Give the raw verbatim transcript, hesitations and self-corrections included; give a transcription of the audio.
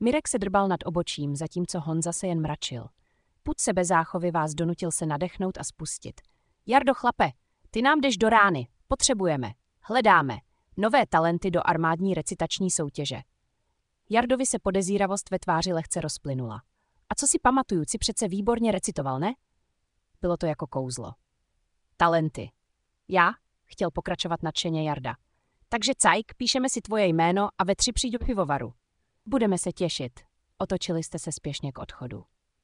Mirek se drbal nad obočím, zatímco Honza se jen mračil. Pud sebezáchovy vás donutil se nadechnout a spustit. Jardo, chlape, ty nám jdeš do rány. Potřebujeme. Hledáme. Nové talenty do armádní recitační soutěže. Jardovi se podezíravost ve tváři lehce rozplynula. A co si pamatuju, si přece výborně recitoval, ne? Bylo to jako kouzlo. Talenty. Já? Chtěl pokračovat nadšeně Jarda. Takže cajk, píšeme si tvoje jméno a ve tři přijdu k pivovaru. Budeme se těšit. Otočili jste se spěšně k odchodu.